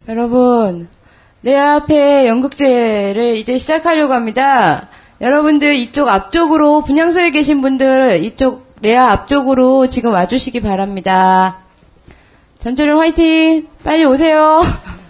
여러분, 레아 앞에 연극제를 이제 시작하려고 합니다. 여러분들 이쪽 앞쪽으로 분향소에 계신 분들 이쪽 레아 앞쪽으로 지금 와주시기 바랍니다. 전철은 화이팅! 빨리 오세요.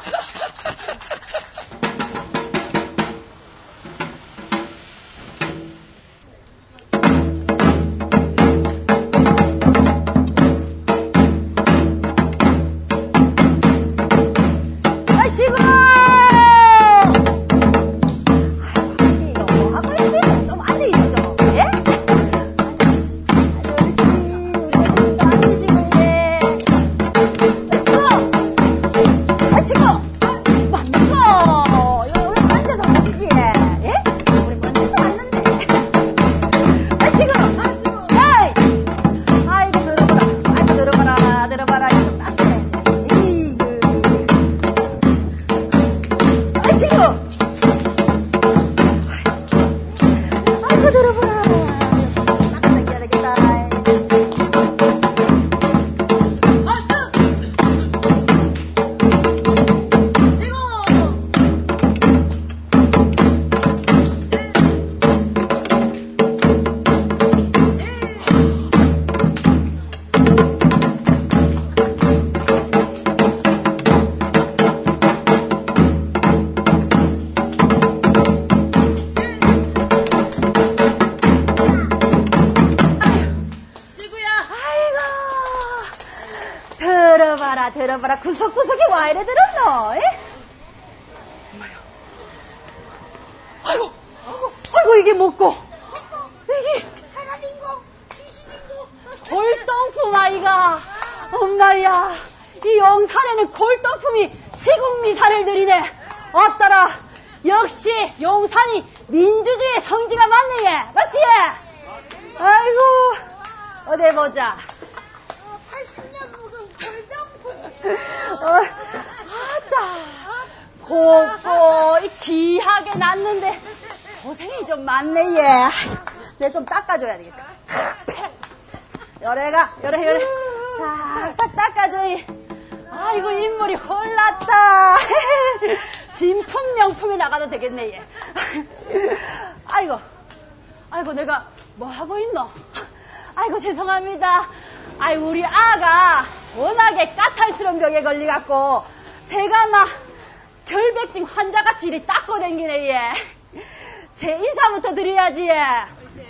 들어봐라 구석구석에 와 이래 들었노? 아이고 이게 뭐고? 이게 사람인고 귀신인고 골동품 아이가. 엄마야, 이 용산에는 골동품이 시국미사를 들이네. 어떠라, 역시 용산이 민주주의 성지가 맞네. 얘 맞지? 아이고 어디 보자. 80년 묵은 골동품. 아따, 곱고 귀하게 났는데 고생이 좀 많네. 얘 내 좀 닦아줘야 되겠다. 요래 싹싹 닦아줘. 아이고 인물이 홀랐다. 진품 명품이 나가도 되겠네. 얘 아이고 내가 뭐 하고 있노? 아이고 죄송합니다. 아이고 우리 아가 워낙에 까탈스러운 병에 걸려갖고 제가 막 결백증 환자같이 이리 닦고 댕기네. 얘 제 인사부터 드려야지. 얘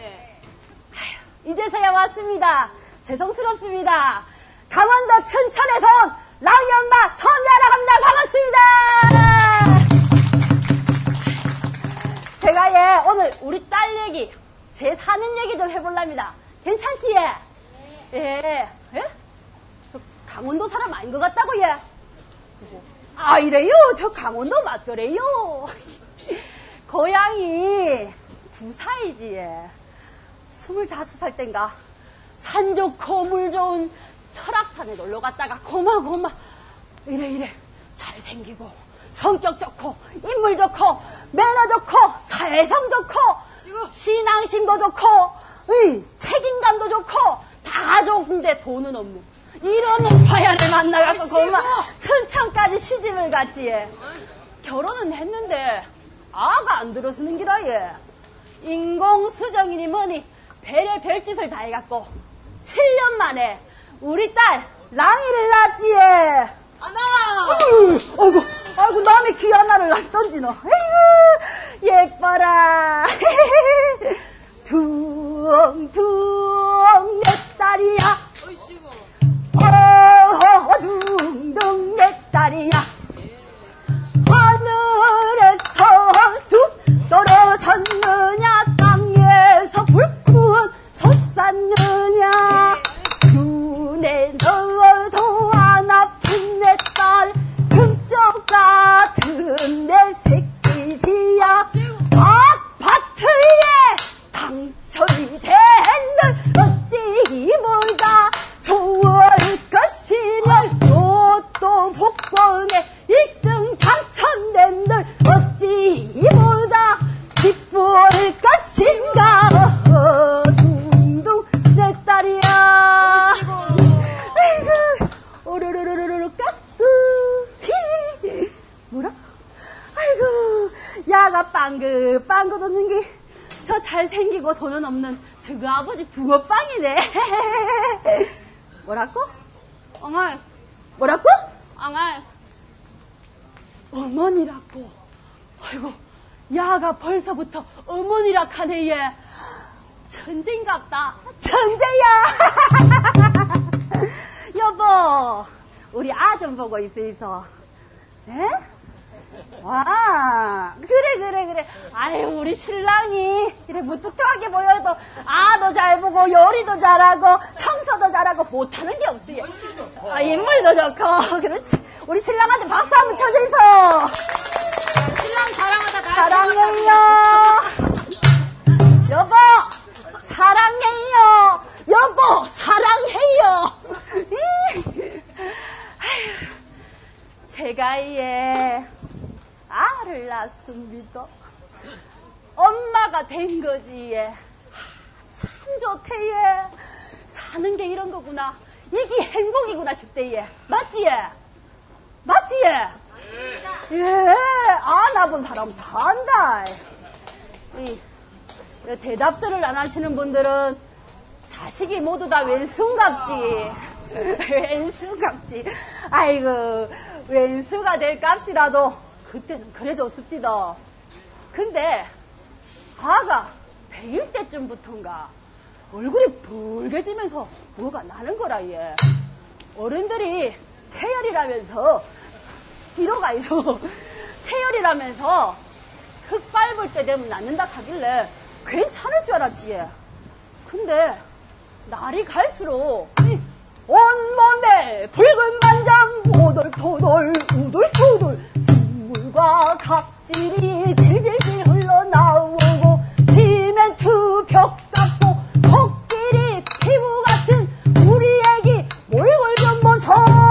이제서야 왔습니다. 죄송스럽습니다. 강원도 춘천에서 온 랑이 엄마 선미아라 합니다. 반갑습니다. 제가 얘 오늘 우리 딸 얘기, 제 사는 얘기 좀 해볼랍니다. 괜찮지? 예? 저 강원도 사람 아닌 것 같다고. 얘 아 이래요? 저 강원도 맞더래요. 고향이 부사이지. 얘 25살 땐가 산 좋고 물 좋은 설악산에 놀러 갔다가 고마 이래 잘생기고 성격 좋고 인물 좋고 매너 좋고 사회성 좋고 신앙심도 좋고 책임감도 좋고 다 좋은데 돈은 없는 이런 오빠야를 만나갖고 고마 춘천까지 시집을 갔지. 얘 결혼은 했는데 아가 안 들어서는 기라. 얘 인공수정이니 뭐니 별의 별짓을 다 해갖고 7년 만에 우리 딸 랑이를 낳았지. 얘 아이고 남의 귀 하나를 던지노. 에이구 예뻐라. 둥둥 내 딸이야. 둥둥 내 딸이야. 하늘에서 뚝 떨어졌느냐 땅에서 불꽃 솟았느냐. 눈에 넣어도 안 아픈 내 딸 금쪽 같은 내 새끼지야. 아파트에 당첨이 된들 어찌 이보다 좋을 것이면 로또 복권에 야가 빵긋 웃는 게 저 잘생기고 돈은 없는 저그 아버지 붕어빵이네. 뭐라고? 엉알. 뭐라고? 엉알. 어머니라고. 아이고, 야가 벌써부터 어머니라 하네, 얘. 천재인갑다. 천재야. 여보, 우리 아 좀 보고 있어. 에? 와, 그래. 아유, 우리 신랑이 이래 무뚝뚝하게 보여도 아도 잘 보고 요리도 잘하고 청소도 잘하고 못하는 게 없어. 아, 인물도 좋고. 그렇지. 우리 신랑한테 박수 한번 쳐주이소. 신랑 사랑하다 나 사랑해요. 여보, 사랑해요. 여보, 사랑해요. 제가 알을 낳습니다. 엄마가 된 거지. 참 좋대. 사는 게 이런 거구나. 이게 행복이구나 싶대. 맞지? 예. 아, 나 본 사람 다 안다. 대답들을 안 하시는 분들은 자식이 모두 다 왼수갑지. 왼수갑지. 아이고, 왼수가 될 값이라도 그때는 그래 줬습니다. 근데 아가 100일 때쯤부터인가 얼굴이 붉게지면서 뭐가 나는 거라. 얘 어른들이 태열이라면서 뒤로가 있어. 태열이라면서 흙 밟을 때 되면 낫는다 하길래 괜찮을 줄 알았지. 얘. 근데 날이 갈수록 온몸에 붉은 반장 오돌토돌 우돌토돌 진물과 각질이 질질질 흘러나오고 시멘트 벽 닦고 코끼리 피부 같은 우리 애기 몰골 좀 보소.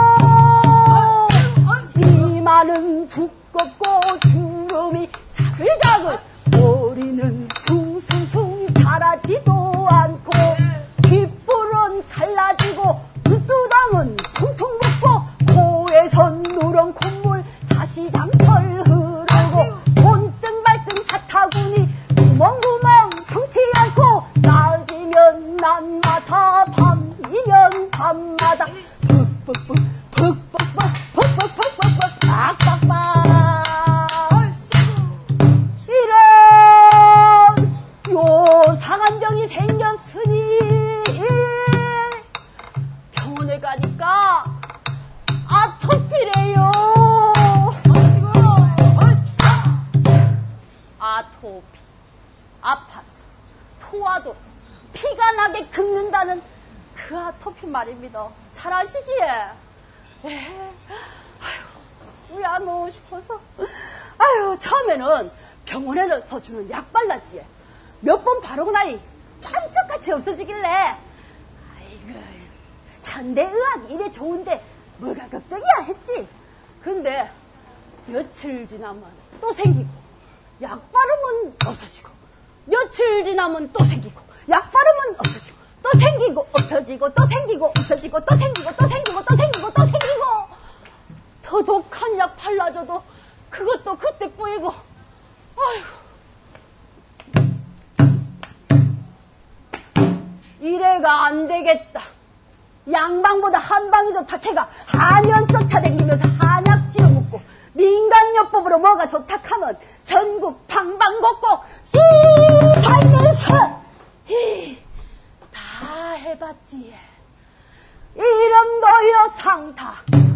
이마는 두껍고 주름이 자글자글 머리는 숭숭숭 자라지도 않고 귓볼은 갈라지고 눈두덩은 퉁퉁 붓고 코에선 누런 콧물 사시장철 흐르고 손등 발등 사타구니 구멍구멍 성치 않고 낮이면 낮마다 밤이면 밤마다 푹푹푹 팍팍팍 이런 요상한 병이 생겼으니 병원에 가니까 아토피래요. 아토피. 아파서 토하도 피가 나게 긁는다는 그 아토피 말입니다. 잘 아시지? 아휴, 왜 안 오고 싶어서. 아유, 처음에는 병원에서 주는 약 발랐지. 몇 번 바르고 나니 반짝같이 없어지길래 아이고, 현대의학이 이래 좋은데 뭐가 걱정이야 했지. 근데 며칠 지나면 또 생기고 약 바르면 없어지고 며칠 지나면 또 생기고 약 바르면 없어지고 또 생기고 없어지고 또 생기고 없어지고 또 생기고 또 생기고 또 생기고 또 생기고 더 독한 약 발라줘도 그것도 그때 뿌이고. 아이고, 이래가 안 되겠다. 양방보다 한방이 좋다 캐가 한연 쫓아다니면서 한약지로 묻고 민간요법으로 뭐가 좋다 하면 전국 방방곡곡 뛰다니면서 다 해봤지. 이름도요 상타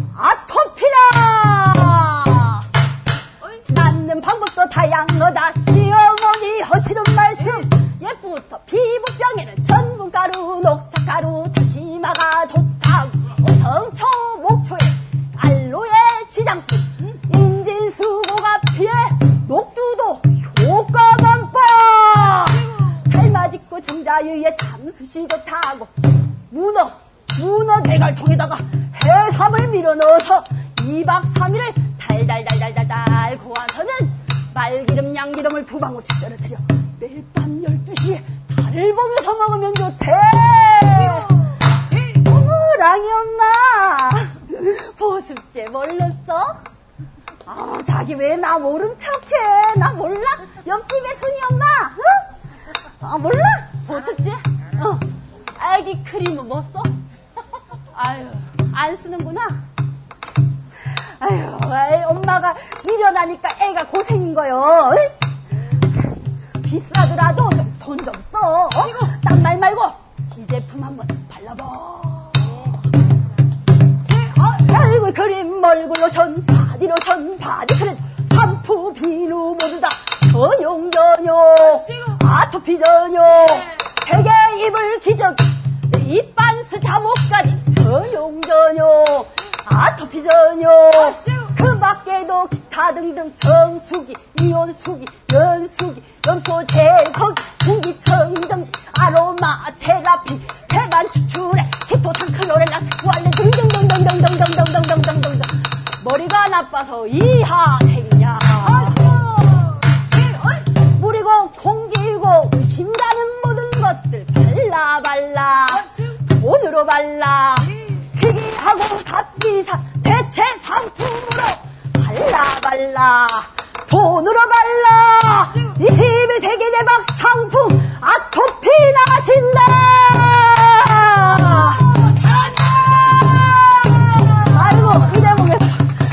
아토피라. 낫는 방법도 다양하다. 시어머니 하시는 말씀 예부터 피부병에는 전분가루 녹차가루 다시마가 좋다고 성초 목초에 알로에 지장수 인진수고가 피해 녹두도 효과 만빠. 달맞이고 정자유에 참수시 좋다고 문어 대갈통에다가 해삼을 밀어넣어서 2박 3일을 달달달달달달 고아서는 말기름 양기름을 2방울씩 떨어뜨려 매일 밤 12시에 달을 보면서 먹으면 좋대. 어머, 랑이 엄마 보습제 몰랐어? 아, 자기 왜 나 모른 척해? 나 몰라? 옆집에 순이 엄마? 응? 아, 몰라? 보석지? 애기 크림은 뭐 써? 아유, 안 쓰는구나. 아유, 엄마가 미련하니까 애가 고생인 거요. 비싸더라도 좀 돈 좀 써. 딴 말 말고 이 제품 한번 발라봐. 얼굴 크림, 얼굴 로션, 바디 로션, 바디 크림, 샴푸, 비누 모두 다 전용. 아토피 전용. 베개 이불 기저귀, 입반스 잠옷까지 전용. 아토피 전용. 그 밖에도 기타 등등 정수기, 이온수기, 연수기, 염소 제거기, 공기청정기, 아로마 테라피, 태반 추출에 히포탄 클로렐라 스쿠알레 등등등등등등등등등등등등. 머리가 나빠서 이하생이냐. 물이고 공기고 의심가는 모든 것들 발라 돈으로 발라. 희귀하고 값비싼 대체 상품으로 발라 돈으로 발라. 21세기 대박 상품 아토피 나가신다. 잘한다. 아이고 이래보겠어.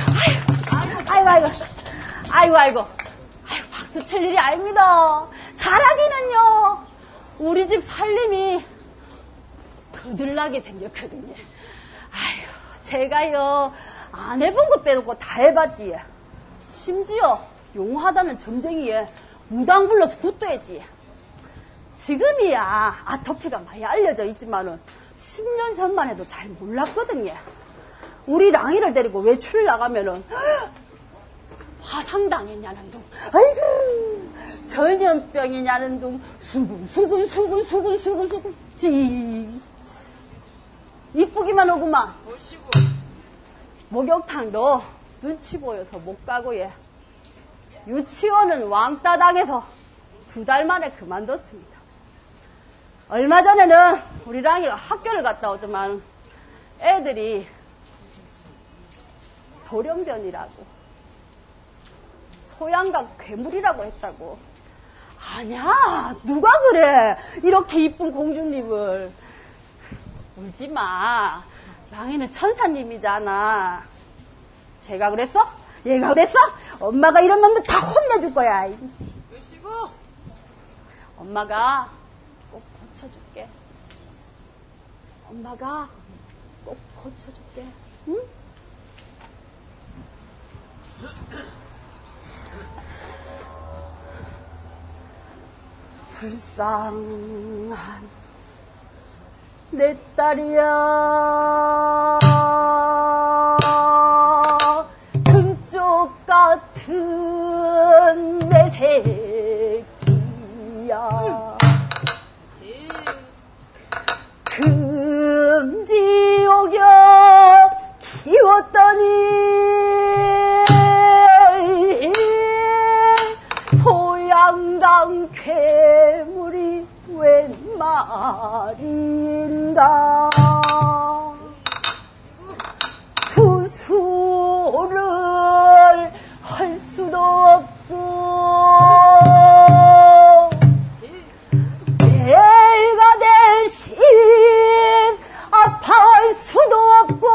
아이고 박수 칠 일이 아닙니다. 잘하기는요 우리 집 살림이 거들나게 생겼거든요. 아유, 제가요 안 해본 거 빼놓고 다 해봤지. 심지어 용하다는 점쟁이에 무당 불러서 굿도했지. 지금이야 아토피가 많이 알려져 있지만은 10년 전만 해도 잘 몰랐거든요. 우리 랑이를 데리고 외출 나가면은 화상당했냐는 둥, 아이고 전염병이냐는 둥, 수근 지 이쁘기만 하구만. 목욕탕도 눈치 보여서 못 가고 예. 유치원은 왕따 당해서 2달 만에 그만뒀습니다. 얼마 전에는 우리 랑이가 학교를 갔다 오지만 애들이 돌연변이라고 소양강 괴물이라고 했다고. 아니야 누가 그래 이렇게 이쁜 공주님을. 울지마. 랑이는 천사님이잖아. 제가 그랬어? 얘가 그랬어? 엄마가 이런 놈들 다 혼내줄 거야. 여시고 엄마가 꼭 고쳐줄게. 엄마가 꼭 고쳐줄게. 응? 불쌍한 내 딸이야. 금쪽 같은 내 새끼야. 금지옥여 키웠더니 소양강 괴물이 웬 말인가. 수술을 할 수도 없고 내가 대신 아파할 수도 없고.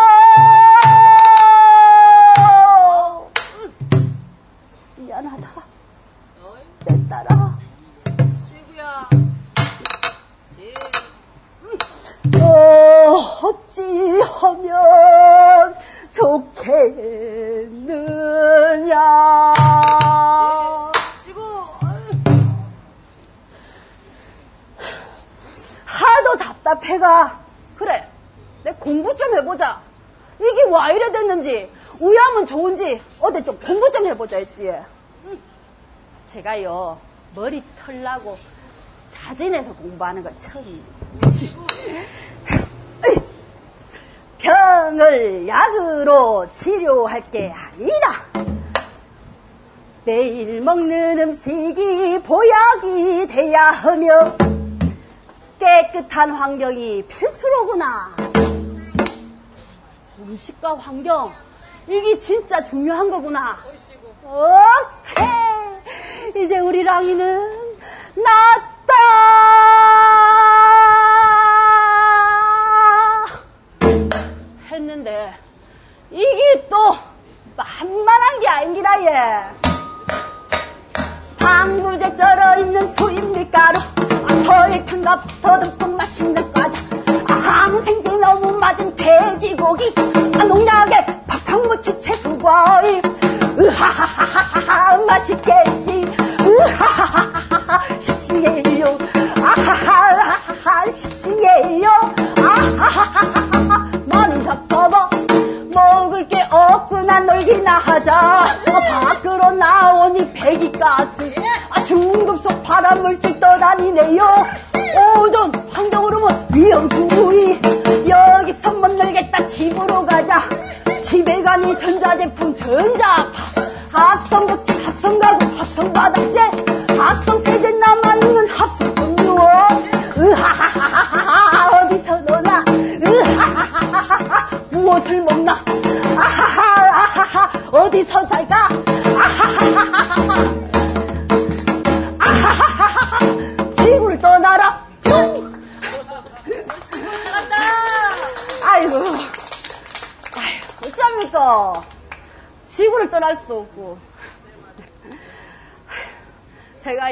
미안하다 제 딸아. 어찌하면 좋겠느냐. 하도 답답해가. 그래 내 공부 좀 해보자. 이게 와 이래 됐는지 우야하면 좋은지 어디 좀 공부 좀 해보자 했지. 제가요 머리 털라고 자진해서 공부하는 건 처음입니다. 병을 약으로 치료할 게 아니라 매일 먹는 음식이 보약이 돼야 하며 깨끗한 환경이 필수로구나. 음식과 환경 이게 진짜 중요한 거구나. 오케이. 이제 우리 랑이는 낫다. 했는데 이게 또 만만한 게 아닙니다. 예. 방부제 쩔어있는 수입밀가루, 설탕과 부터 듬뿍 맛있는 과자, 항생제 너무 맞은 돼지고기, 농약에 팍팍 묻힌 채소과일. 으하하하하하 맛있겠지. 으하하하하 씩씩해요. 아하하하 씩씩해요. 아하하하하 나는 잡숴봐. 먹을 게 없구나 놀기나 하자. 밖으로 나오니 배기가스, 중금속 발암물질 떠다니네요. 오존 환경오르면 위험수 부위. 여기서 못 놀겠다. 집으로 가자. 집에 가니 전자제품 전자파, 합성급제, 합성가구, 합성바닥재, 합성세제 남아있는 합성섬유. 으하하하하하 어디서 노나. 으하하하하하 무엇을 먹나. 아하하하하 어디서 잘가. 아하하하하하 아하하하하 지구를 떠나라. 아이고 어찌합니까? 지구를 떠날 수도 없고. 제가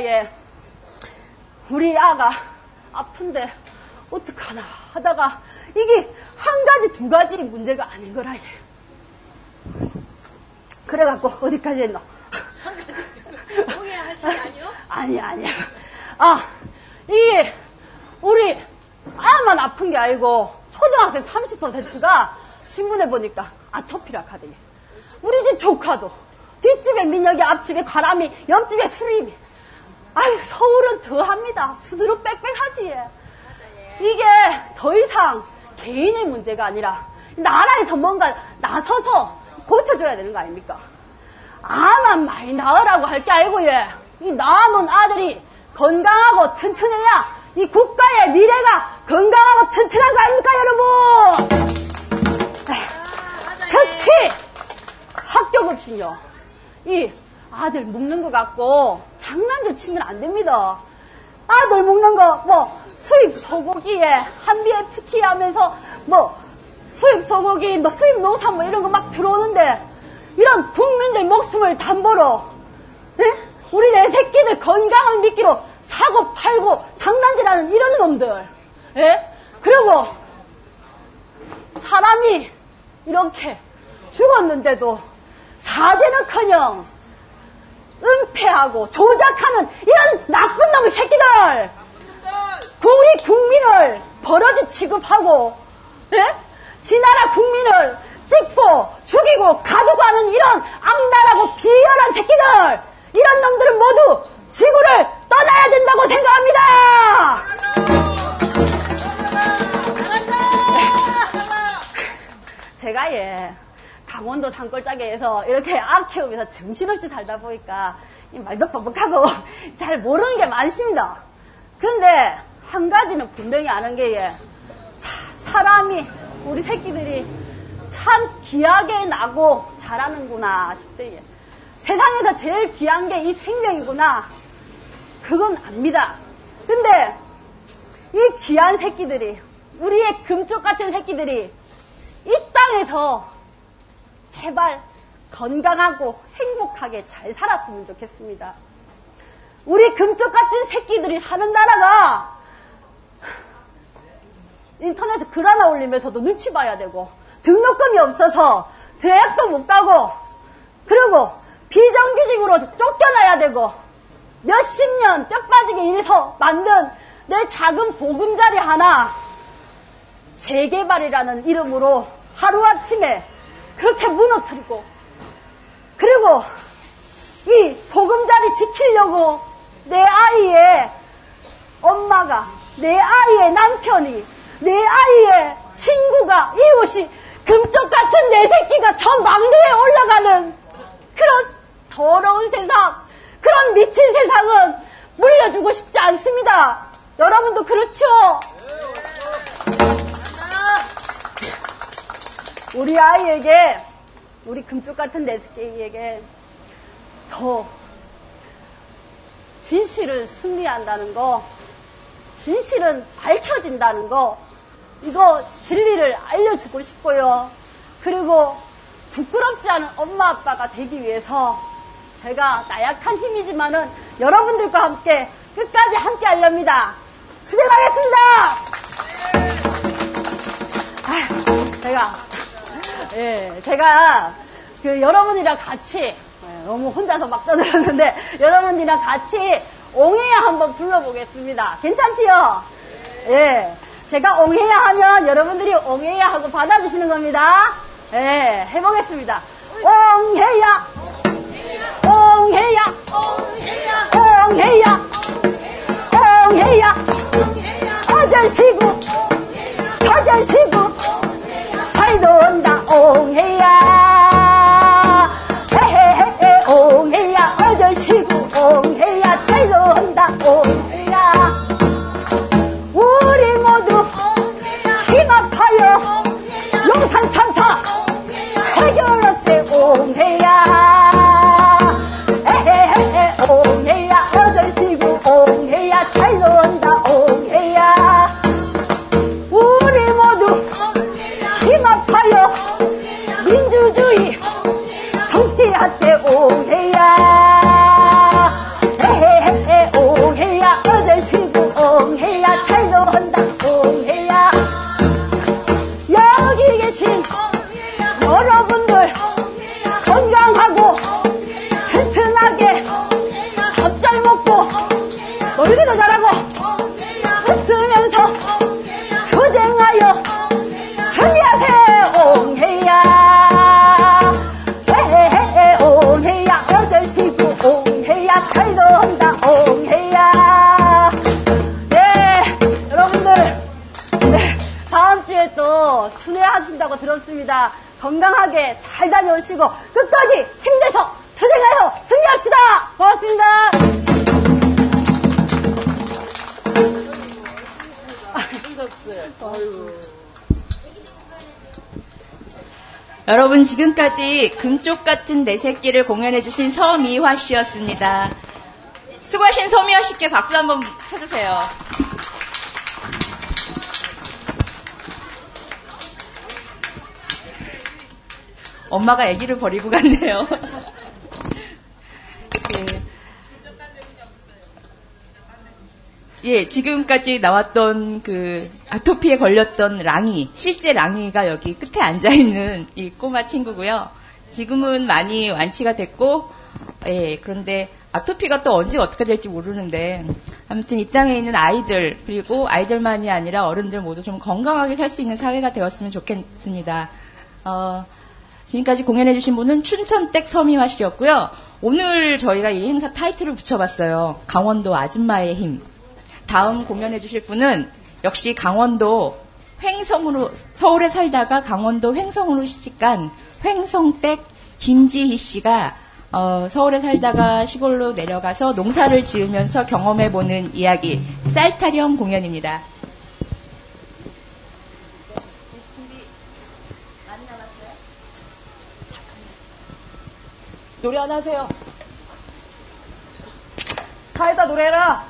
우리 아가 아픈데 어떡하나 하다가 이게 한 가지 두 가지 문제가 아닌 거라. 그래갖고 어디까지 했노? 한 가지 동의해야 할 차이 아니요? 아니야. 이게 우리 아만 아픈 게 아니고 초등학생 30%가 신문에 보니까 아토피라 카더니. 우리 집 조카도 뒷집에 민혁이, 앞집에 가람이, 옆집에 수림이. 아유 서울은 더합니다. 수두룩 빽빽하지. 이게 더 이상 개인의 문제가 아니라 나라에서 뭔가 나서서 고쳐줘야 되는 거 아닙니까? 아만 많이 낳으라고 할 게 아니고 이 남은 아들이 건강하고 튼튼해야 이 국가의 미래가 건강하고 튼튼한 거 아닙니까 여러분? 특히 학교급식요. 이 아들 먹는 거 갖고 장난 좀 치면 안 됩니다. 아들 먹는 거 수입 소고기에 한비 FT 하면서 수입 소고기 수입 농산 이런 거 막 들어오는데 이런 국민들 목숨을 담보로 우리 내 새끼들 건강을 미끼로 사고 팔고 장난질하는 이런 놈들. 그리고 사람이 이렇게 죽었는데도 사죄는커녕 은폐하고 조작하는 이런 나쁜 놈의 새끼들. 우리 국민을 버러지 취급하고 지 나라 국민을 찍고 죽이고 가두고 이런 악랄하고 비열한 새끼들, 이런 놈들은 모두 지구를 떠나야 된다고 생각합니다. 제가 강원도 산골짜기에서 이렇게 악 키우면서 정신없이 살다 보니까 말도 뻑뻑하고 잘 모르는 게 많습니다. 근데 한 가지는 분명히 아는 게 사람이, 우리 새끼들이 참 귀하게 나고 자라는구나 싶대. 세상에서 제일 귀한 게 이 생명이구나. 그건 압니다. 근데 이 귀한 새끼들이, 우리의 금쪽 같은 새끼들이 이 땅에서 제발 건강하고 행복하게 잘 살았으면 좋겠습니다. 우리 금쪽 같은 새끼들이 사는 나라가 인터넷에 글 하나 올리면서도 눈치 봐야 되고, 등록금이 없어서 대학도 못 가고, 그리고 비정규직으로 쫓겨나야 되고, 몇십 년 뼈 빠지게 일해서 만든 내 작은 보금자리 하나 재개발이라는 이름으로 하루아침에 그렇게 무너뜨리고, 그리고 이 보금자리 지키려고 내 아이의 엄마가, 내 아이의 남편이, 내 아이의 친구가, 이웃이, 금쪽 같은 내 새끼가 저 망도에 올라가는 그런 더러운 세상, 그런 미친 세상은 물려주고 싶지 않습니다. 여러분도 그렇죠? 우리 아이에게 우리 금쪽 같은 내스케이에게 더 진실은 승리한다는 거, 진실은 밝혀진다는 거, 이거 진리를 알려주고 싶고요. 그리고 부끄럽지 않은 엄마 아빠가 되기 위해서 제가 나약한 힘이지만은 여러분들과 함께 끝까지 함께 하렵니다. 투쟁하겠습니다. 제가 여러분이랑 같이 너무 혼자서 막 떠들었는데 여러분이랑 같이 옹해야 한번 불러보겠습니다. 괜찮지요? 예. 제가 옹해야 하면 여러분들이 옹해야 하고 받아주시는 겁니다. 예, 해보겠습니다. 옹해야, 옹해야, 옹해야, 옹해야, 어절시고, 터절시고, 잘도 온다, 옹해야. 헤헤헤, 옹해야, 어절시고, 옹해야, 잘도 온다, 옹해야. 우리 모두 힘 아파요. 용산 참사 해결하세 옹해야. 에헤헤 옹해야. 어절시고 옹해야. 잘 논다 옹해야. 우리 모두 힘 아파요. 민주주의 성취하세 옹해야. 에헤헤 옹해야. 어절시고 옹해야. 잘 논다 옹해야. 여기 계신 여러분들 건강하고 튼튼하게 밥 잘 먹고 놀기도 잘하고 웃으면서 투쟁하여 승리하세요 옹해야. 에헤헤 옹해야. 어절시고 옹해야. 잘 논다 옹해야. 네, 여러분들 다음 주에 또 순회하신다고 들었습니다. 건강하게 잘 다녀오시고 끝까지 힘내서 투쟁해서 승리합시다. 고맙습니다. 여러분 지금까지 금쪽 같은 내 새끼를 공연해주신 서미화 씨였습니다. 수고하신 서미화 씨께 박수 한번 쳐주세요. 엄마가 아기를 버리고 갔네요. 예, 지금까지 나왔던 아토피에 걸렸던 랑이, 실제 랑이가 여기 끝에 앉아있는 이 꼬마 친구고요. 지금은 많이 완치가 됐고, 예, 그런데 아토피가 또 언제 어떻게 될지 모르는데, 아무튼 이 땅에 있는 아이들, 그리고 아이들만이 아니라 어른들 모두 좀 건강하게 살 수 있는 사회가 되었으면 좋겠습니다. 지금까지 공연해주신 분은 춘천댁 서미화 씨였고요. 오늘 저희가 이 행사 타이틀을 붙여봤어요. 강원도 아줌마의 힘. 다음 공연해주실 분은 역시 강원도 횡성으로, 서울에 살다가 강원도 횡성으로 시집간 횡성댁 김지희 씨가 서울에 살다가 시골로 내려가서 농사를 지으면서 경험해보는 이야기, 쌀타령 공연입니다. 노래 안 하세요. 사회자 노래해라.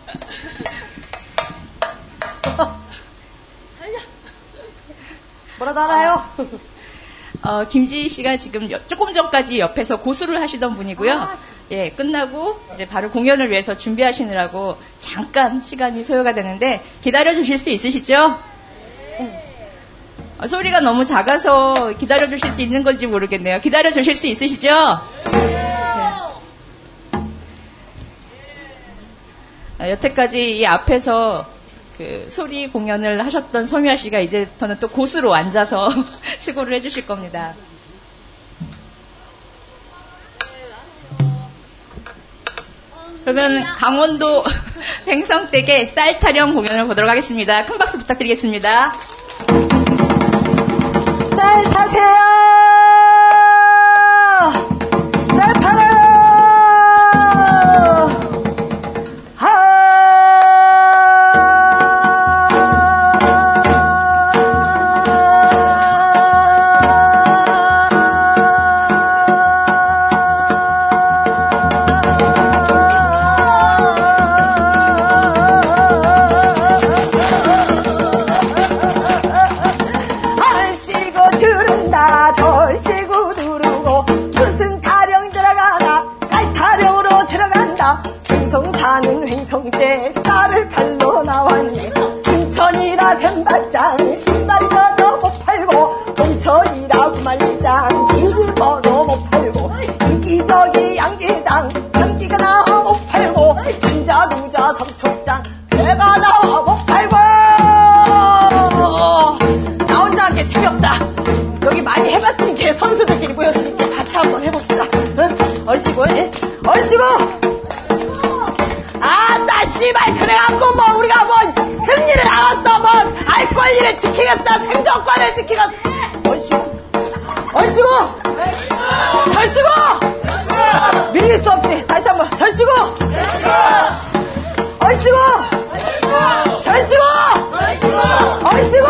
뭐라도 하나요? 김지희 씨가 지금 조금 전까지 옆에서 고수를 하시던 분이고요. 예, 끝나고 이제 바로 공연을 위해서 준비하시느라고 잠깐 시간이 소요가 되는데 기다려 주실 수 있으시죠? 소리가 너무 작아서 기다려 주실 수 있는 건지 모르겠네요. 기다려 주실 수 있으시죠? 네. 여태까지 이 앞에서 소리 공연을 하셨던 서미화 씨가 이제부터는 또 고수로 앉아서 수고를 해주실 겁니다. 그러면 강원도 횡성댁의 쌀타령 공연을 보도록 하겠습니다. 큰 박수 부탁드리겠습니다. 쌀 사세요. 쌀 팔아요. 횡성대 쌀을 팔러 나왔네. 춘천이라 샘발장 신발이 젖어 못 팔고, 동천이라 구만리장 길을 멀어 못 팔고, 이기저기 양계장 양기가 나와 못 팔고, 인자동자 삼척장 배가 나와 못 팔고. 나 혼자 하기에 재미없다. 여기 많이 해봤으니까 선수들끼리 모였으니까 같이 한번 해봅시다. 응? 얼씨구, 얼씨구. 아따 씨발, 그래갖고 뭐 우리가 뭐 승리를 나왔어, 뭐 알 권리를 지키겠어, 생존권을 지키겠어. 얼씨구, 얼씨구, 절씨구. 밀릴 수 없지. 다시 한번 절씨구, 얼씨구, 절씨구, 얼씨구.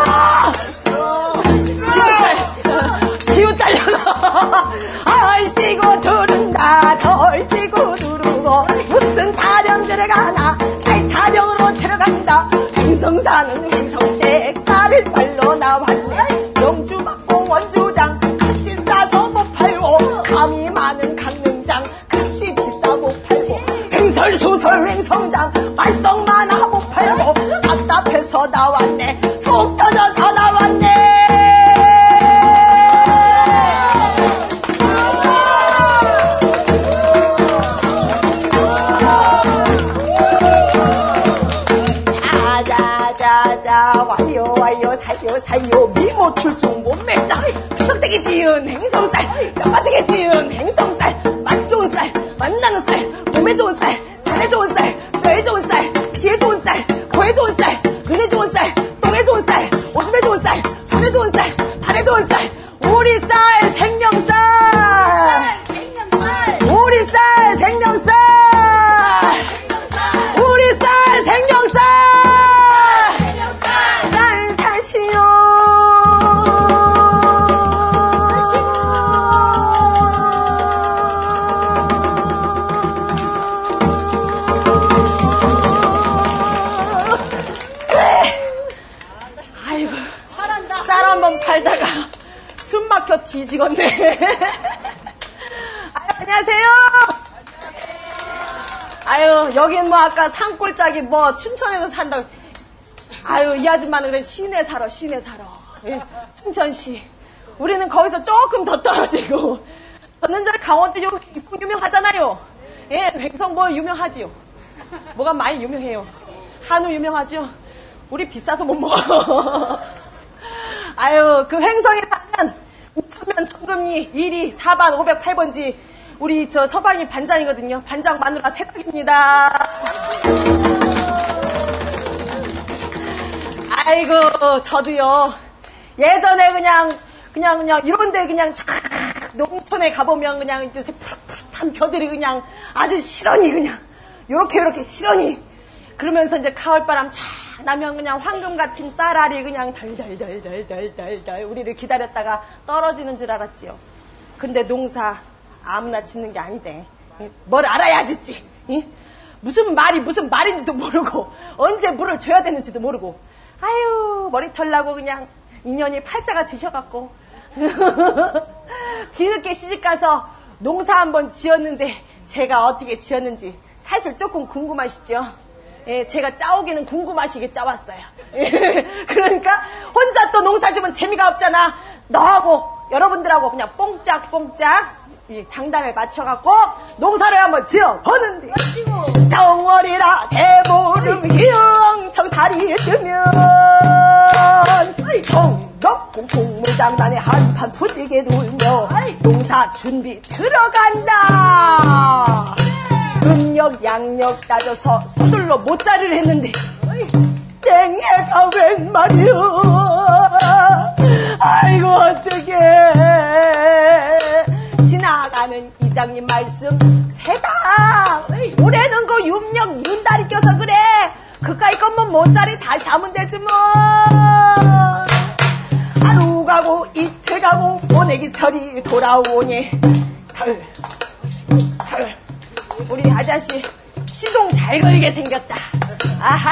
기운 딸려나. 얼씨구 두른다, 절씨구 두르고, 무슨 타령 들어가나 살 타령으로 들어간다. 횡성사는 횡성댁 쌀을 팔러 나왔네. 영주 막고 원주장 값이 싸서 못 팔고, 감이 많은 강릉장 값이 비싸 못 팔고, 횡설수설 횡성장 말썽 많아 못 팔고, 답답해서 나왔네. 속 터져서 나왔네. 자자자자 와요 와요 사요 사요 미모 출중 몸매짱 획석되게 지은 행성쌀 뼈가되게 지은 행성쌀 맛 좋은 쌀 맛나는 쌀 몸에 좋은 쌀 살에 좋은 쌀 뼈에 좋은 쌀 피에 좋은 쌀 코에 좋은 쌀 눈에 좋은 쌀 똥에 좋은 쌀 오줌에 좋은 쌀 손에 좋은 쌀 발에 좋은 쌀 우리 쌀 생명쌀 우리 쌀 생명쌀 우리 쌀 생명쌀 쌀 사시오. 아이고 쌀 한 번 팔다가 숨 막혀 뒤지겠네. 안녕하세요. 아유, 여긴 뭐 아까 산골짜기 뭐 춘천에서 산다고. 아유, 이 아줌마는 그래 시내 살아. 예, 춘천시. 우리는 거기서 조금 더 떨어지고. 저는 저 강원도 횡성 유명하잖아요. 예, 횡성 뭐 유명하지요. 뭐가 많이 유명해요. 한우 유명하죠. 우리 비싸서 못 먹어. 아유, 그 횡성에 사는 우천면 정금리 1위 4반 508번지 우리 저 서방이 반장이거든요. 반장 마누라 세덕입니다. 아이고, 저도요. 예전에 그냥 이런데 그냥 쫙 농촌에 가보면 그냥 요새 푸릇푸릇한 벼들이 그냥 아주 실언이 그냥 요렇게 실언이 그러면서 이제 가을바람 쫙 나면 그냥 황금 같은 쌀알이 그냥 달달달달달달달 우리를 기다렸다가 떨어지는 줄 알았지요. 근데 농사 아무나 짓는 게 아니대. 뭘 알아야 짓지. 무슨 말인지도 모르고 언제 물을 줘야 되는지도 모르고 아유 머리털 나고 그냥 인연이 팔자가 드셔갖고 뒤늦게 시집가서 농사 한번 지었는데 제가 어떻게 지었는지 사실 조금 궁금하시죠? 예, 제가 짜오기는 궁금하시게 짜왔어요. 그러니까 혼자 또 농사 지면 재미가 없잖아. 너하고 여러분들하고 그냥 뽕짝뽕짝 이 장단을 맞춰갖고 농사를 한번 지어보는데 정월이라 대보름 희영청 다리에 뜨면 동덕공공물장단에 한판 푸지게 돌며 농사 준비 들어간다. 음력 양력 따져서 서둘러 모짜리를 했는데 땡해가 웬 말이야. 아이고 어떡해. 지나가는 이장님 말씀 세다. 올해는 그 음력 윤달이 껴서 그래. 그까이 것만 모짜리 다시 하면 되지 뭐. 하루 가고 이틀 가고 모내기철이 돌아오니 털 우리 아저씨 시동 잘 걸게 생겼다. 아하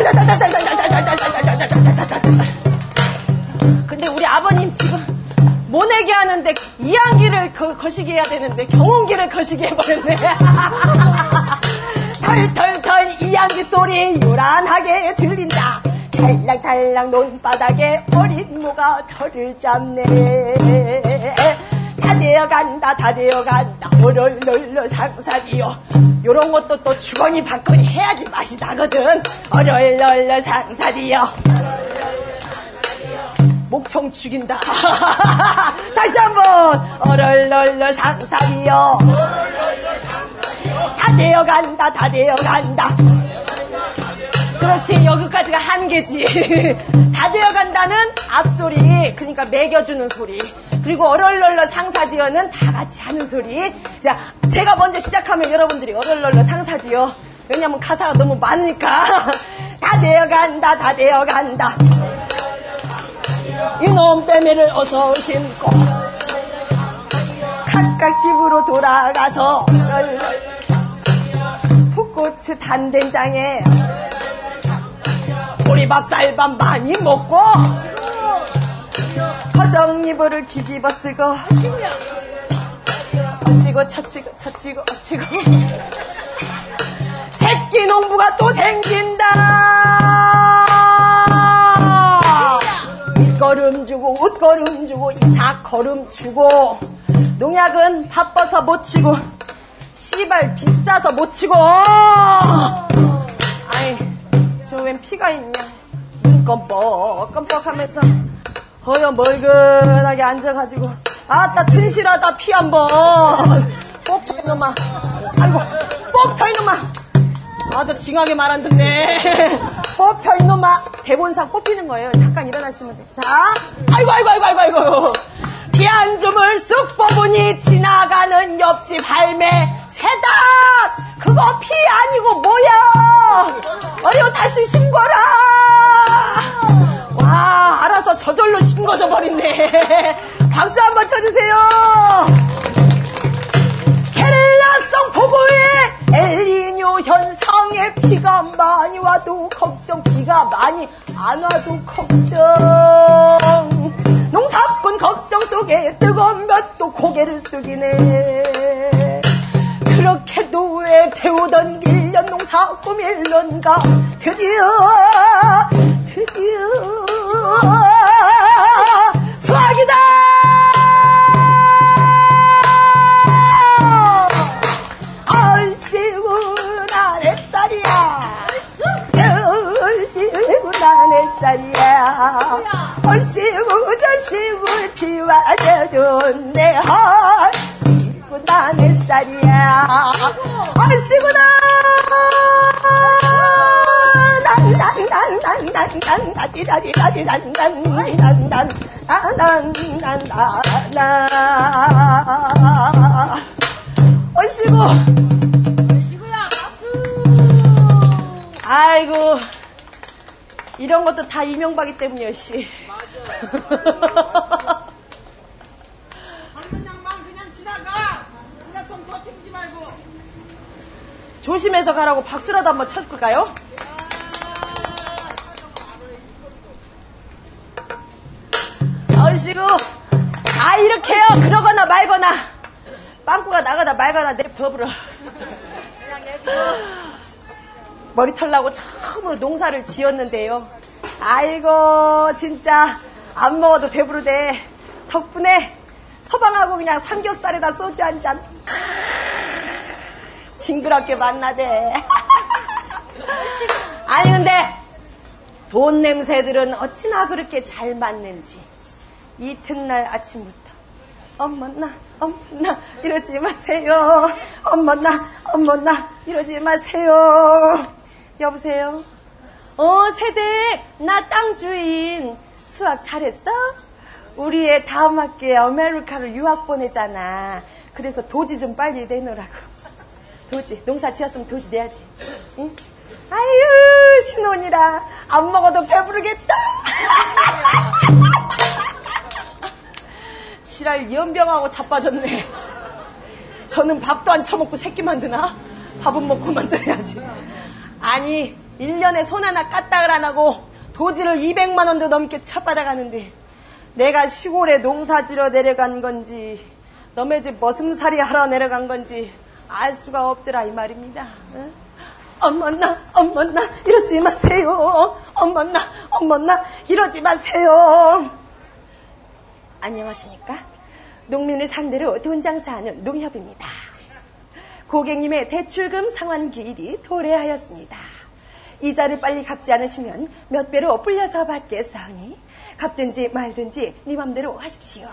근데 우리 아버님 지금 모내기 하는데 이항기를 거시기 해야 되는데 경운기를 거시기 해버렸네. 털털털 이항기 소리 요란하게 들린다. 찰랑찰랑 논바닥에 어린 모가 털을 잡네. 다 되어간다 다 되어간다 얼얼얼얼 상사디요. 요런 것도 또 주거니 받거니 해야지 맛이 나거든. 얼얼얼얼 상사디요. 목청 죽인다. 다시 한번 얼얼얼얼 상사디요. 다 되어간다 다 되어간다. 그렇지, 여기까지가 한계지. 다 되어간다는 앞소리, 그러니까 매겨주는 소리. 그리고 얼얼얼얼 상사디어는 다 같이 하는 소리. 자, 제가 먼저 시작하면 여러분들이 얼얼얼얼 상사디어. 왜냐면 가사가 너무 많으니까. 다 되어간다 다 되어간다. 이놈 빼매를 어서 신고 각각 집으로 돌아가서 풋고추 단된장에 보리밥 쌀밥 많이 먹고 허정이불을 뒤집어 쓰고 어찌고 저찌고 저찌고 어찌고 새끼 농부가 또 생긴다. 윗걸음 주고 웃걸음 주고 이삭걸음 주고 농약은 바빠서 못 치고 씨발 비싸서 못 치고 아이 저 웬 피가 있냐. 눈 껌뻑껌뻑하면서 허여멀근하게 앉아가지고 아따 튼실하다 피 한번 뽑혀 이놈아. 아이고 뽑혀 이놈아. 아주 징하게 말 안 듣네. 뽑혀 이놈아. 대본상 뽑히는 거예요. 잠깐 일어나시면 돼. 자, 아이고 피 한 줌을 쑥 뽑으니 지나가는 옆집 할매 새답. 그거 피 아니고 뭐야. 어여 다시 신고라. 와, 알아서 저절로 신고져 버린네. 박수 한번 쳐주세요. 게릴라성 폭우에 엘니뇨 현상에 비가 많이 와도 걱정, 비가 많이 안 와도 걱정. 농사꾼 걱정 속에 뜨거운 볕도 고개를 숙이네. 그렇게 노에 태우던 1년 농사 꾸밀런가 드디어 수확이다. 얼씨구나 내 쌀이야. 얼씨구나 내 쌀이야. 얼씨구 절씨구 지와져줬네. 얼씨구나 내 쌀이야. 얼씨구나 얼씨구. 얼씨구야 박수. 아이고 이런 것도 다 이명박이 때문이야 씨. 맞아. 젊은 양반 그냥 지나가. 우라통 터뜨리지 말고. 조심해서 가라고 박수라도 한번 쳐줄까요? 얼씨구. 아 이렇게요. 그러거나 말거나 빵꾸가 나가다 말거나 냅둬버려. 그냥 내비둬. 머리털 나고 처음으로 농사를 지었는데요. 아이고 진짜 안 먹어도 배부르대. 덕분에 서방하고 그냥 삼겹살에다 소주 한잔 징그럽게 만나대. 아니 근데 돈 냄새들은 어찌나 그렇게 잘 맞는지. 이튿날 아침부터 어머나 이러지 마세요. 어머나 이러지 마세요. 여보세요. 세댁 나 땅 주인. 수학 잘했어? 우리 애 다음 학기에 아메리카로 유학 보내잖아. 그래서 도지 좀 빨리 내놓으라고. 도지 농사 지었으면 도지 내야지. 응? 아유 신혼이라 안 먹어도 배부르겠다. 지랄 연병하고 자빠졌네. 저는 밥도 안 처먹고 새끼 만드나? 밥은 먹고 만들어야지. 아니 1년에 손 하나 까딱을 안 하고 도지를 200만 원도 넘게 쳐받아가는데 내가 시골에 농사지러 내려간 건지 너네 집 머슴살이 하러 내려간 건지 알 수가 없더라 이 말입니다. 응? 어머나 이러지 마세요. 어머나 이러지 마세요. 안녕하십니까? 농민을 상대로 돈 장사하는 농협입니다. 고객님의 대출금 상환 기일이 도래하였습니다. 이자를 빨리 갚지 않으시면 몇 배로 불려서 받겠사오니 갚든지 말든지 네 맘대로 하십시오.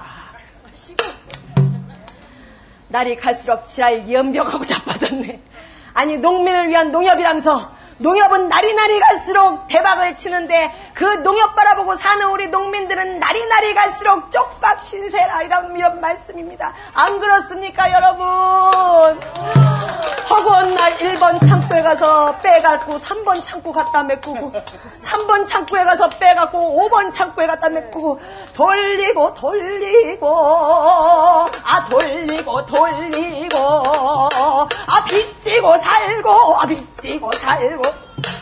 날이 갈수록 지랄 연병하고 자빠졌네. 아니 농민을 위한 농협이라면서 농협은 날이 갈수록 대박을 치는데 그 농협 바라보고 사는 우리 농민들은 날이 갈수록 쪽박 신세라 이런 말씀입니다. 안 그렇습니까 여러분? 허구한 날 1번 창고에 가서 빼갖고 3번 창고 갖다 메꾸고 3번 창고에 가서 빼갖고 5번 창고에 갖다 메꾸고 돌리고 빚지고 살고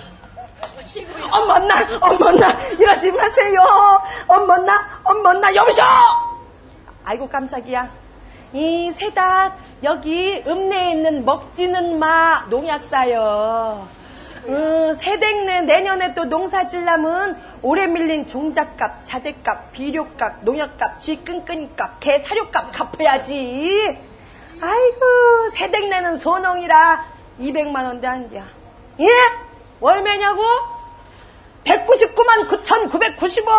어머나 이러지 마세요. 어머나 여보셔. 아이고 깜짝이야. 이 세닥 여기 읍내에 있는 먹지는 마 농약사요. 세댁네 내년에 또 농사 질라면 올해 밀린 종잣값, 자재값, 비료값, 농약값, 쥐 끈끈이값, 개 사료값 갚아야지. 아이고 세댁네는 소농이라 200만 원대 한디야. 예? 월매냐고? 199만 9,990원.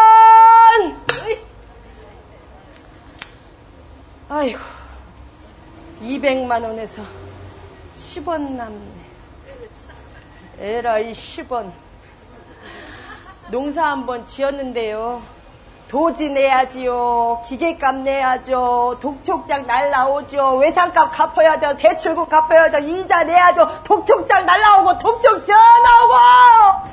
아이고 200만 원에서 10원 남네. 에라이 10원. 농사 한번 지었는데요. 도지 내야지요. 기계값 내야죠. 독촉장 날라오죠. 외상값 갚아야죠. 대출금 갚아야죠. 이자 내야죠. 독촉장 날라오고 독촉 전화오고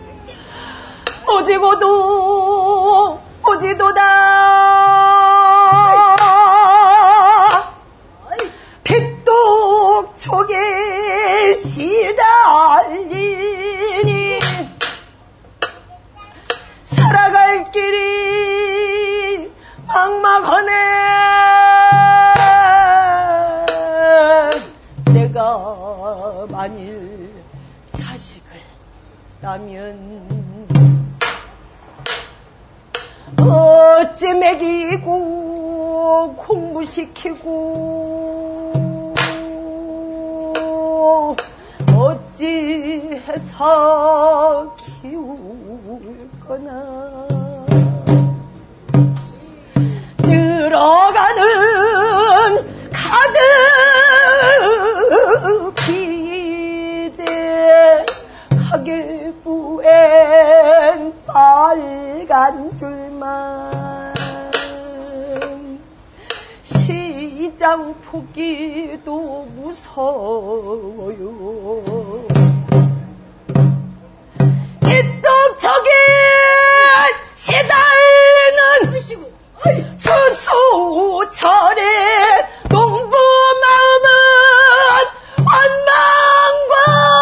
오지도다. 핏독촉에 시달리니 살아갈 길이 막막하네. 내가 만일 자식을 낳으면 어찌 먹이고 공부시키고 어찌 해서 키울 거나. 늘어가는 가득 기재 가계부엔 빨간 줄만 시장 포기도 무서워요. 기떡저기 시달리는 추수철에 농부 마음은 원망과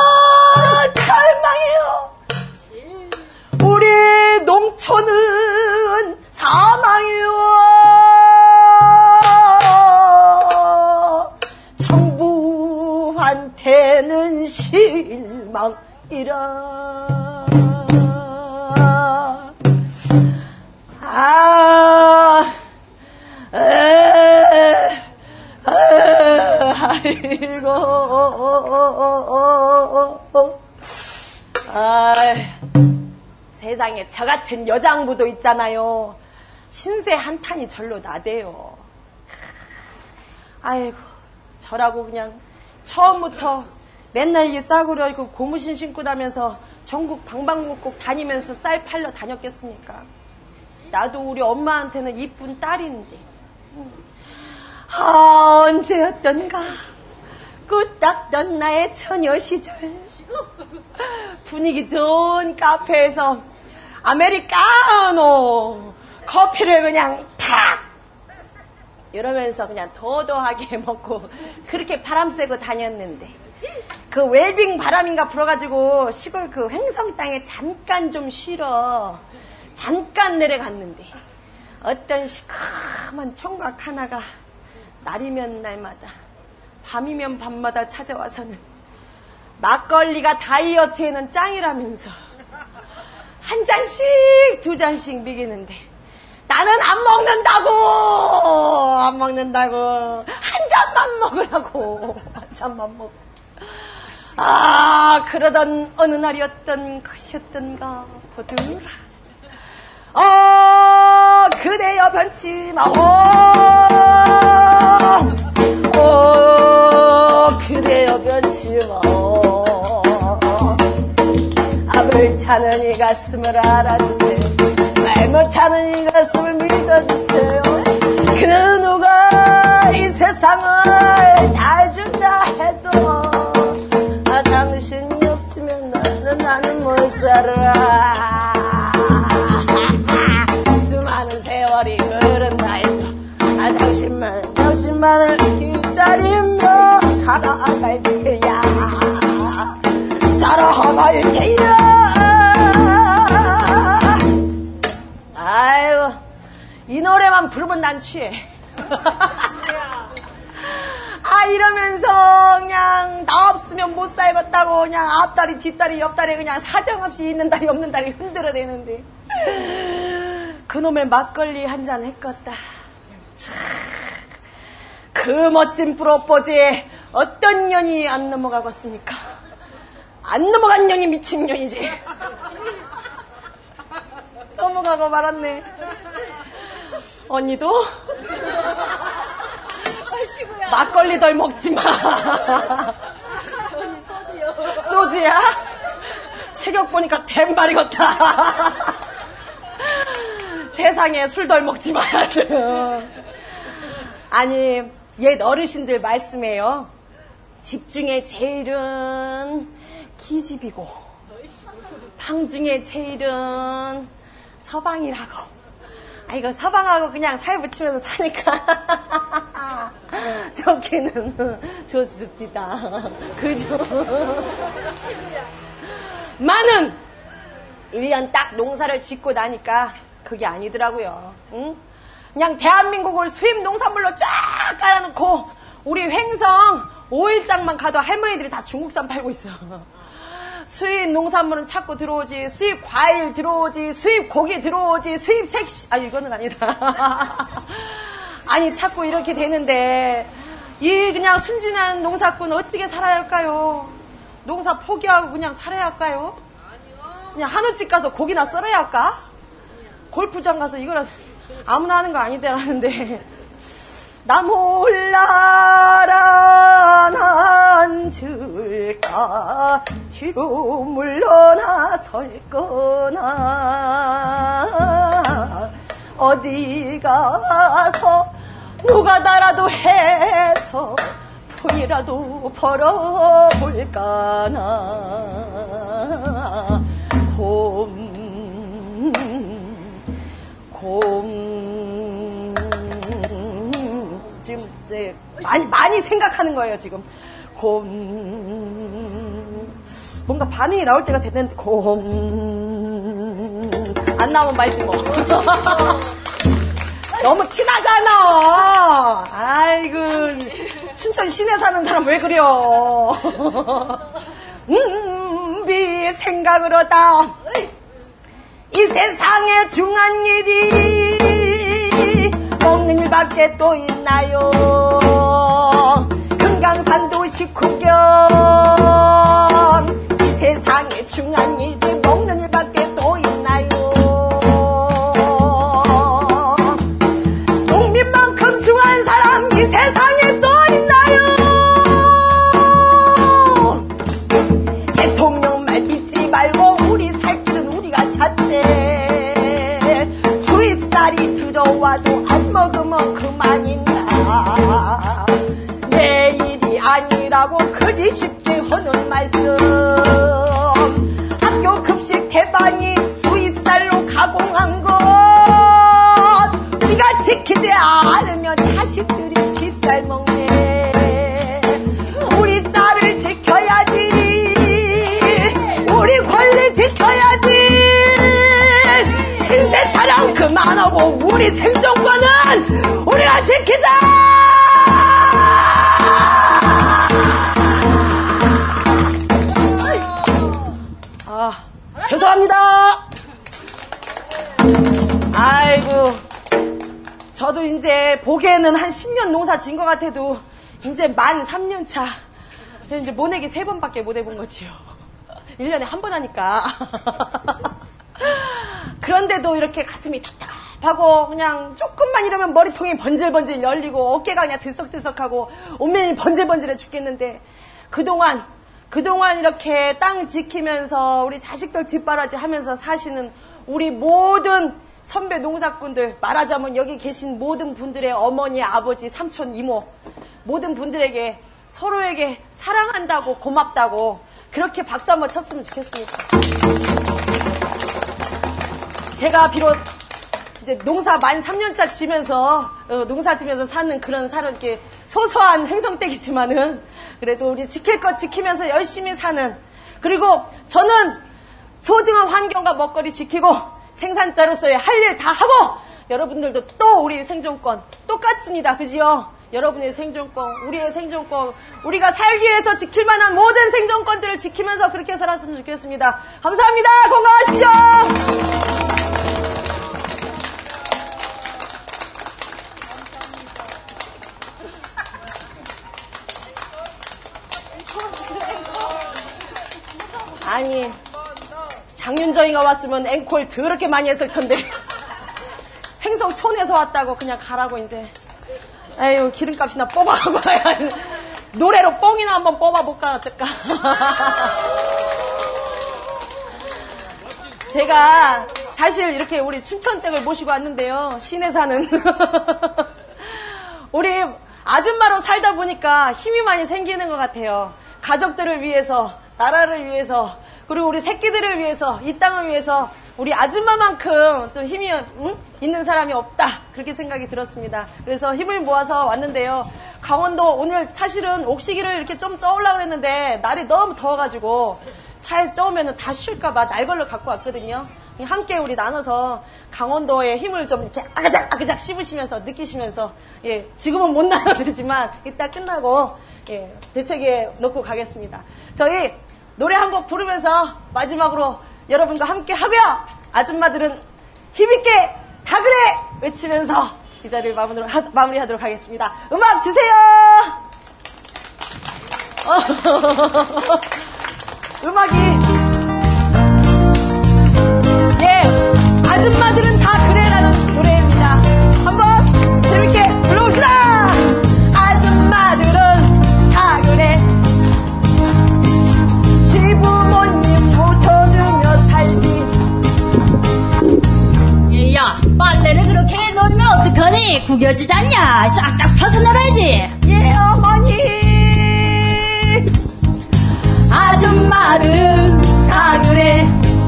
절망이요. 우리 농촌은 사망이요. 정부한테는 실망이라. 아이고. 세상에 저 같은 여장부도 있잖아요. 신세 한탄이 절로 나대요. 아이고 저라고 그냥 처음부터 맨날 이 싸구려 이거 고무신 신고 다면서 전국 방방곡곡 다니면서 쌀 팔러 다녔겠습니까? 나도 우리 엄마한테는 이쁜 딸인데. 언제였던가 꾸딱던 나의 처녀 시절 분위기 좋은 카페에서 아메리카노 커피를 그냥 탁 이러면서 그냥 도도하게 먹고 그렇게 바람 쐬고 다녔는데 그 웰빙 바람인가 불어가지고 시골 그 횡성 땅에 잠깐 좀 쉬러 잠깐 내려갔는데 어떤 시커먼 총각 하나가 날이면 날마다 밤이면 밤마다 찾아와서는 막걸리가 다이어트에는 짱이라면서 한 잔씩 두 잔씩 먹이는데 나는 안 먹는다고 한 잔만 먹으라고 한 잔만 먹. 그러던 어느 날이었던 것이었던가 보더라. 그대여 변치 마오. 그대여 변치 마오. 앞을 차는 이 가슴을 알아주세요. 말 못하는 이 가슴을 믿어주세요. 그 누가 이 세상을 다 주자 해도 당신이 없으면 나는 못 살아. 수많은 세월이 흐른다 해도 당신만을 기다리며 살아갈 테야. 아유, 이 노래만 부르면 난 취해. 이러면서 그냥 나 없으면 못 살겠다고 그냥 앞다리 뒷다리 옆다리 그냥 사정없이 있는 다리 없는 다리 흔들어대는데 그놈의 막걸리 한 잔 했겠다. 그 멋진 프로포즈에 어떤 년이 안 넘어가겠습니까? 안 넘어간 년이 미친 년이지. 넘어가고 말았네. 언니도? 막걸리 덜 먹지 마. 언니 소주요. 소주야? 체격 보니까 댄발이겠다. 세상에 술 덜 먹지 마야 돼. 아니, 옛 어르신들 말씀해요. 집 중에 제일은 기집이고 방 중에 제일은 서방이라고. 이거 서방하고 그냥 사이 붙이면서 사니까 좋기는 좋습니다. 그죠? 많은 1년 딱 농사를 짓고 나니까 그게 아니더라고요. 응? 그냥 대한민국을 수입 농산물로 쫙 깔아놓고 우리 횡성 5일장만 가도 할머니들이 다 중국산 팔고 있어. 수입 농산물은 자꾸 들어오지, 수입 과일 들어오지, 수입 고기 들어오지, 수입 색시, 이거는 아니다. 아니, 자꾸 이렇게 되는데, 이 그냥 순진한 농사꾼 어떻게 살아야 할까요? 농사 포기하고 그냥 살아야 할까요? 그냥 한우집 가서 고기나 썰어야 할까? 골프장 가서 이거라 아무나 하는 거 아니다라는데, 나 몰라라 난 줄까 뒤로 물러나설 거나 어디 가서 누가 나라도 해서 돈이라도 벌어볼까나 지금 이제 많이 생각하는 거예요. 지금 뭔가 반응이 나올 때가 됐는데 안 나오면 말지 뭐. 너무 티나잖아. 아이고, 춘천 시내 사는 사람 왜 그래요? 비 생각으로다 이 세상에 중한 일이 먹는 일밖에 또 있나요? 금강산도 식후경 이 세상에 중한 일이 먹는 일밖에 또 있나요? 농민만큼 중한 사람 이 세상에 또 있나요? 대통령 말 믿지 말고 우리 살 길은 우리가 찾세. 수입살이 들어와도 안 먹으면 그만인가. 내일이 아니라고 그리 쉽게 하는 말씀. 학교 급식 대반이 수입살로 가공한 것 우리가 지키지 않으면 자식들이 수입살 먹네. 우리 쌀을 지켜야지. 우리 권리 지켜야지. 신세 타령 그만 생존권 안 하고 우리 생존권은 우리가 지키자! 죄송합니다. 아이고, 저도 이제 보기에는 한 10년 농사 진 것 같아도 이제 만 3년 차. 이제 모내기 3번밖에 못 해본 거지요. 1년에 한 번 하니까. 그런데도 이렇게 가슴이 답답하고 그냥 조금만 이러면 머리통이 번질번질 열리고 어깨가 그냥 들썩들썩하고 온면이 번질번질해 죽겠는데 그동안 이렇게 땅 지키면서 우리 자식들 뒷바라지 하면서 사시는 우리 모든 선배 농사꾼들, 말하자면 여기 계신 모든 분들의 어머니, 아버지, 삼촌, 이모 모든 분들에게 서로에게 사랑한다고 고맙다고 그렇게 박수 한번 쳤으면 좋겠습니다. 제가 비록 이제 농사 만 3년차 지면서 농사 지면서 사는 그런 이렇게 소소한 횡성댁이지만은 그래도 우리 지킬 것 지키면서 열심히 사는, 그리고 저는 소중한 환경과 먹거리 지키고 생산자로서의 할 일 다 하고 여러분들도 또 우리 생존권 똑같습니다. 그지요? 여러분의 생존권, 우리의 생존권, 우리가 살기 위해서 지킬 만한 모든 생존권들을 지키면서 그렇게 살았으면 좋겠습니다. 감사합니다. 건강하십시오. 아니, 장윤정이가 왔으면 앵콜 더럽게 많이 했을 텐데 횡성촌에서 왔다고 그냥 가라고 이제. 에휴, 기름값이나 뽑아가고 가야 노래로 뽕이나 한번 뽑아볼까 어쩔까. 제가 사실 이렇게 우리 춘천댁을 모시고 왔는데요, 시내 사는 우리 아줌마로 살다 보니까 힘이 많이 생기는 것 같아요. 가족들을 위해서, 나라를 위해서, 그리고 우리 새끼들을 위해서, 이 땅을 위해서 우리 아줌마만큼 좀 힘이 있는 사람이 없다, 그렇게 생각이 들었습니다. 그래서 힘을 모아서 왔는데요. 강원도 오늘 사실은 옥시기를 이렇게 좀 쪄오려고 그랬는데 날이 너무 더워가지고 차에 쪄오면 다 쉴까봐 날걸로 갖고 왔거든요. 함께 우리 나눠서 강원도의 힘을 좀 이렇게 아그작 씹으시면서 느끼시면서, 예, 지금은 못 나눠드리지만 이따 끝나고 예, 대책에 넣고 가겠습니다. 저희 노래 한 곡 부르면서 마지막으로 여러분과 함께 하고요. 아줌마들은 힘있게 다 그래 외치면서 이 자리를 마무리하도록 하겠습니다. 음악 주세요. 음악이, 예, 아줌마들은 다 그래라는 노래입니다. 한번 재밌게 불러봅시다. 아줌마들은 다 그래, 시부모님 모셔주며 살지. 야, 빨래를 그렇게 놓으면 어떡하니? 구겨지지 않냐? 쫙쫙 펴서 널어야지. 예, 어머니. 아줌마들은 다 그래,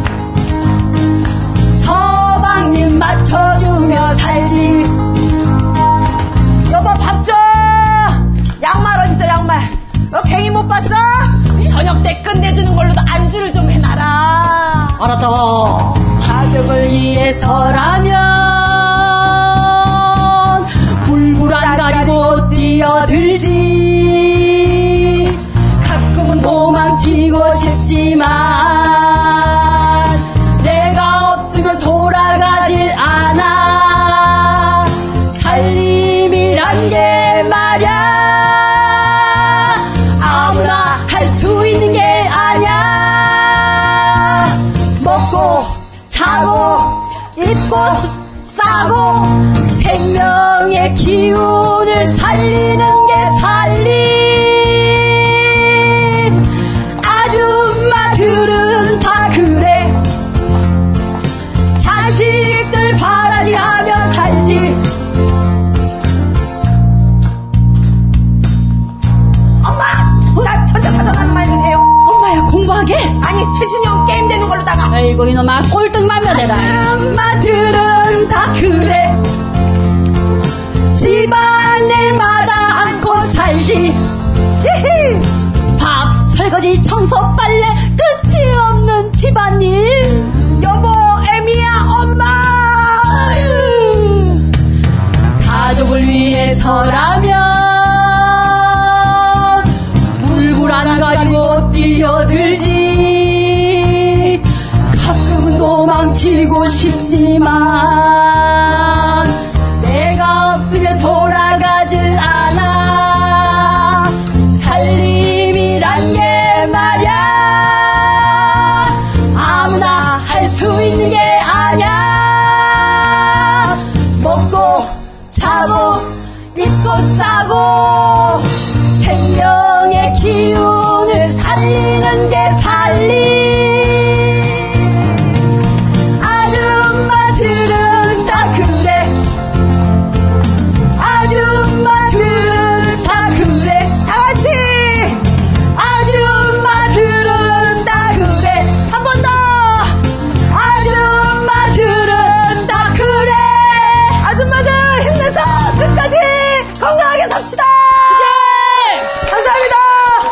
서방님 맞춰주며 살지. 여보, 밥 줘. 양말 어딨어, 양말. 너 갱이 못 봤어? 저녁 때 끝내주는 걸로도 안주를 좀 해놔라. 알았다. 가족을 위해서라면 불불 안 가리고 뛰어들지. 가끔은 도망치고 싶지만 내가 없으면 돌아가질 않아. 살림이란 게 말야 아무나 할 수 있는 게 아냐. 먹고 자고 입고 싸고 생명의 기운을 살리는 게 살림. 아줌마들은 다 그래, 자식들 바라지하며 살지. 엄마, 나 천자사전 하는 말 주세요. 엄마야, 공부하게? 아니, 최신형 게임 되는 걸로다가. 아이고 이놈아, 꼴등만 몇해라. 아줌마들은 다 그래, 집안일마다 안고 살지. 밥, 설거지, 청소, 빨래 끝이 없는 집안일. 여보, 애미야, 엄마. 위해서라면 불불안 가지고 뛰어들지. 가끔은 도망치고 싶지만 내가 없으면 돌아가질 않아. 살림이란 게 말야 아무나 할 수 있는 게 아냐. 먹고 자고 입고 싸고 생명의 기운을 살리는 게 살림. 아줌마들은 다 그래. 아줌마들은 다 그래. 다같이 아줌마들은 다 그래. 한 번 더. 아줌마들은 다 그래. 아줌마들 힘내서 끝까지 건강하게 삽시다. 감사합니다.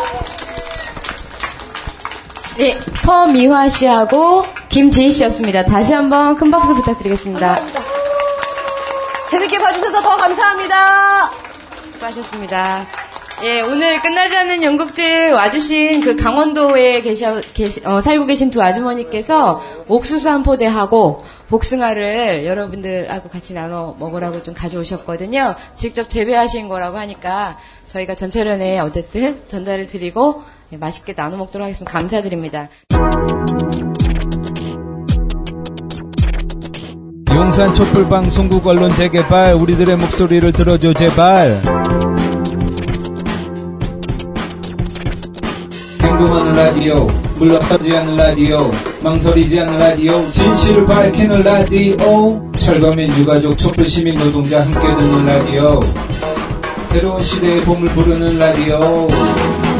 예, 서미화 씨하고 김지희 씨였습니다. 다시 한번 큰 박수 부탁드리겠습니다. 감사합니다. 재밌게 봐주셔서 더 감사합니다. 수고하셨습니다. 예, 오늘 끝나지 않는 연극제에 와주신 그 강원도에 살고 계신 두 아주머니께서 옥수수 한 포대하고 복숭아를 여러분들하고 같이 나눠 먹으라고 좀 가져오셨거든요. 직접 재배하신 거라고 하니까 저희가 전철연에 어쨌든 전달을 드리고 맛있게 나눠 먹도록 하겠습니다. 감사드립니다. 용산 촛불방송국 언론 재개발, 우리들의 목소리를 들어줘 제발. 행동하는 라디오, 물러서지 않는 라디오, 망설이지 않는 라디오, 진실을 밝히는 라디오. 철거민 유가족 촛불 시민 노동자 함께 듣는 라디오, 새로운 시대의 봄을 부르는 라디오.